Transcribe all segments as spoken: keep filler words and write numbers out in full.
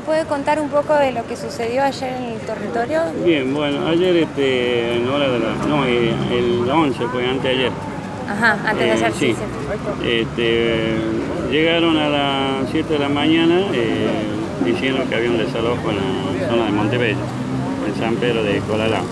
puede contar un poco de lo que sucedió ayer en el territorio? Bien, bueno, ayer este, en hora de la... No, eh, el once fue antes de ayer. Ajá, antes de ayer, eh, sí. sí. Este, llegaron a las siete de la mañana eh, diciendo que había un desalojo en la zona de Montebello, en San Pedro de Colalao.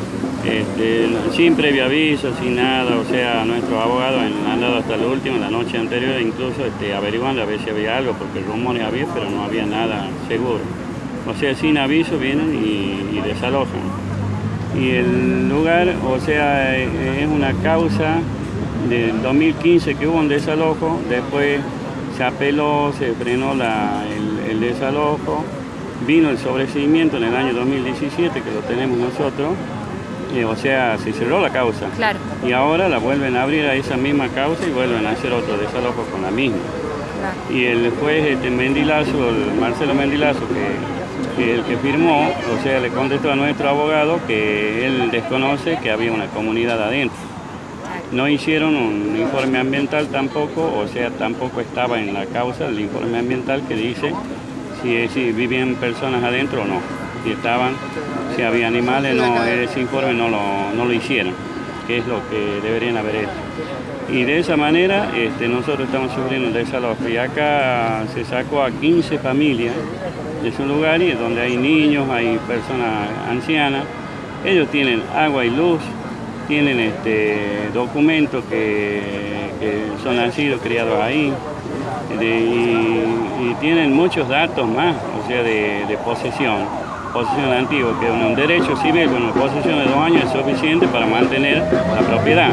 Este, sin previo aviso, sin nada, o sea, nuestros abogados han andado hasta lo último, la noche anterior, incluso este, averiguando a ver si había algo, porque rumores había, pero no había nada seguro. O sea, sin aviso vienen y, y desalojan. Y el lugar, o sea, es una causa del dos mil quince que hubo un desalojo, después se apeló, se frenó la, el, el desalojo, vino el sobreseimiento en el año dos mil diecisiete, que lo tenemos nosotros. Eh, o sea, se cerró la causa. Claro. Y ahora la vuelven a abrir a esa misma causa y vuelven a hacer otro desalojo con la misma. Claro. Y el juez este, Mendilazo, el Marcelo Mendilazo, que, que el que firmó, o sea, le contestó a nuestro abogado que él desconoce que había una comunidad adentro. No hicieron un informe ambiental tampoco, o sea, tampoco estaba en la causa el informe ambiental que dice si, si vivían personas adentro o no. Si estaban, si había animales, no, ese informe no lo, no lo hicieron, que es lo que deberían haber hecho. Y de esa manera este, nosotros estamos sufriendo el desalojo. Y acá se sacó a quince familias de su lugar, y donde hay niños, hay personas ancianas. Ellos tienen agua y luz, tienen este, documentos que, que son nacidos, criados ahí, de, y, y tienen muchos datos más, o sea, de, de posesión. Posesión antigua, que es un derecho civil con una posesión de dos años es suficiente para mantener la propiedad.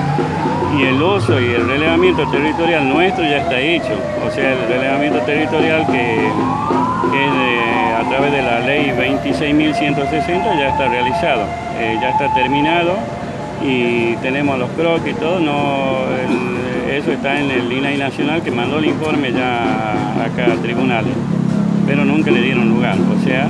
Y el uso y el relevamiento territorial nuestro ya está hecho, o sea, el relevamiento territorial que, que es de, a través de la ley veintiséis mil ciento sesenta ya está realizado, eh, ya está terminado y tenemos los croquis y todo, no, el, eso está en el I N A I nacional que mandó el informe ya acá a tribunales, pero nunca le dieron lugar, o sea,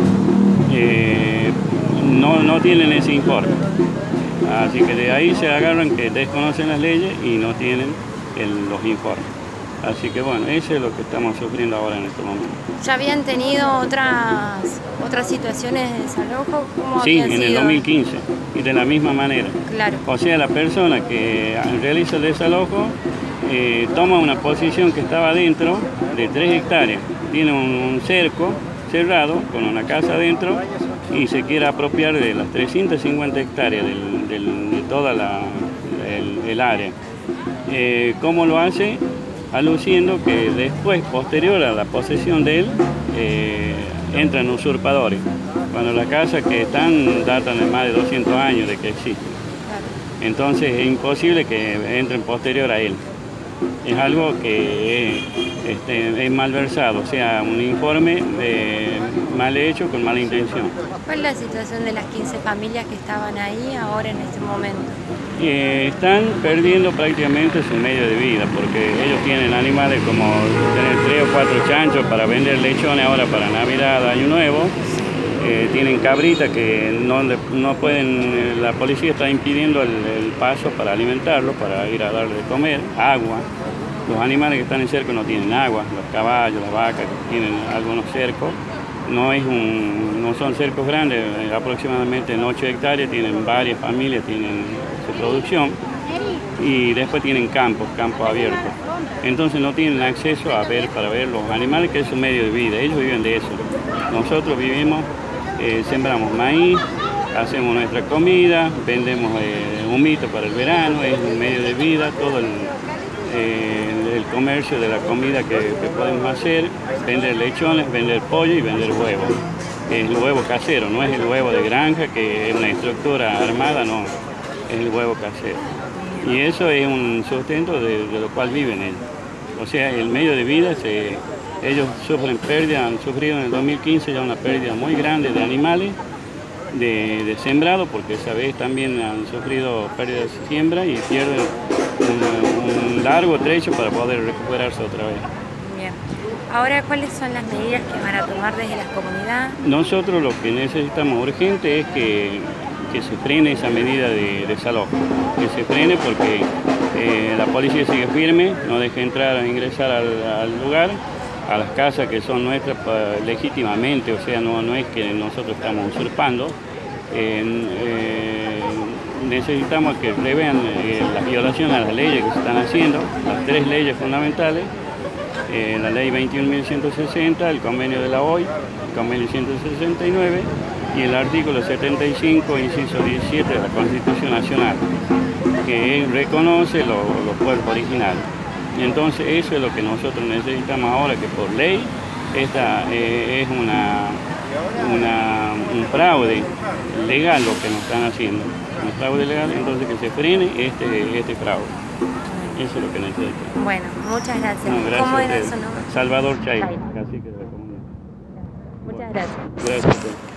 Eh, no, no tienen ese informe, así que de ahí se agarran que desconocen las leyes y no tienen el, los informes. Así que bueno, eso es lo que estamos sufriendo ahora en este momento. ¿Ya habían tenido otras otras situaciones de desalojo? ¿Cómo sí, habían en sido? el dos mil quince, y de la misma manera. Claro. O sea, la persona que realiza el desalojo eh, toma una posición que estaba dentro de tres hectáreas, tiene un, un cerco cerrado con una casa adentro y se quiere apropiar de las trescientas cincuenta hectáreas del, del, de toda la, el, el área. Eh, ¿Cómo lo hace? Aluciendo que después, posterior a la posesión de él, eh, entran usurpadores, cuando las casas que están datan de más de doscientos años de que existen. Entonces es imposible que entren posterior a él. Es algo que es, este, es malversado, o sea, un informe eh, mal hecho con mala intención. ¿Cuál es la situación de las quince familias que estaban ahí ahora en este momento? Eh, están perdiendo prácticamente su medio de vida, porque ellos tienen animales como tener tres o cuatro chanchos para vender lechones ahora para Navidad, Año Nuevo. Eh, tienen cabritas que no, no pueden, la policía está impidiendo el, el paso para alimentarlos, para ir a darle de comer, agua. Los animales que están en cerco no tienen agua, los caballos, las vacas que tienen algunos cercos. No, es un, no son cercos grandes, aproximadamente en ocho hectáreas, tienen varias familias, tienen su producción y después tienen campos, campos abiertos. Entonces no tienen acceso a ver, para ver los animales, que es su medio de vida, ellos viven de eso. Nosotros vivimos, eh, sembramos maíz, hacemos nuestra comida, vendemos eh, humito para el verano, es un medio de vida, todo el, eh, el comercio de la comida que, que podemos hacer, vender lechones, vender pollo y vender huevos. Es el huevo casero, no es el huevo de granja, que es una estructura armada, no, es el huevo casero. Y eso es un sustento de, de lo cual viven ellos. O sea, el medio de vida, se, ellos sufren pérdida, han sufrido en el dos mil quince ya una pérdida muy grande de animales, de, de sembrado, porque esa vez también han sufrido pérdidas de siembra y pierden un, un largo trecho para poder recuperarse otra vez. Bien. Ahora, ¿cuáles son las medidas que van a tomar desde la comunidad? Nosotros lo que necesitamos urgente es que, que se frene esa medida de desalojo, que se frene porque eh, la policía sigue firme, no deja entrar o ingresar al, al lugar a las casas que son nuestras legítimamente, o sea, no, no es que nosotros estamos usurpando. Eh, eh, necesitamos que revean eh, las violaciones a las leyes que se están haciendo, las tres leyes fundamentales, eh, la ley veintiún mil ciento sesenta, el convenio de la O I, el convenio ciento sesenta y nueve y el artículo setenta y cinco, inciso diecisiete de la Constitución Nacional, que reconoce los lo pueblos originarios. Entonces eso es lo que nosotros necesitamos ahora, que por ley esta eh, es una, una, un fraude legal lo que nos están haciendo, un fraude legal, entonces que se frene este, este fraude. Eso es lo que necesitamos. Bueno, muchas gracias. No, gracias. ¿Cómo era su nombre? Salvador Chay, Chay. cacique de la comunidad. Muchas gracias. Gracias.